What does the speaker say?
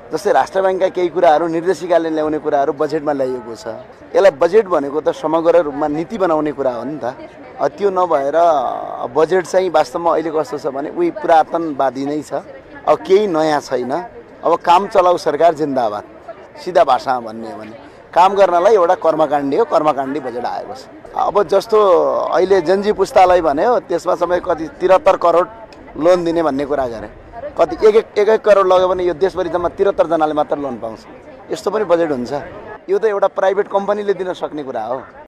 जस्तै राष्ट्र बैंकका केही कुराहरू निर्देशिकाले ल्याउने कुराहरू बजेटमा ल्याइएको छ। यसलाई बजेट भनेको त समग्र रूपमा नीति बनाउने कुरा हो नि त। त्यो नभएर बजेट चाहिँ वास्तवमा अहिले कस्तो छ भने उही पुरातनवादी नै छ। अब केही नयाँ छैन। अब काम चलाऊ सरकार जिन्दाबाद सिधा भाषामा भन्ने हो भने काम गर्नलाई एउटा कर्मकाण्डी हो, कर्मकाण्डी बजेट आएको छ। अब जस्तो अहिले जनजी पुस्तालाई भन्यो त्यसमा समय कति 73 करोड लोन दिने भन्ने कुरा गरे। कति एक करोड लग्यो भने यो देशभरि जम्मा 73 जनाले मात्र लोन पाउँछ। यस्तो पनि बजेट हुन्छ? यो त एउटा प्राइभेट कम्पनीले दिन सक्ने कुरा हो।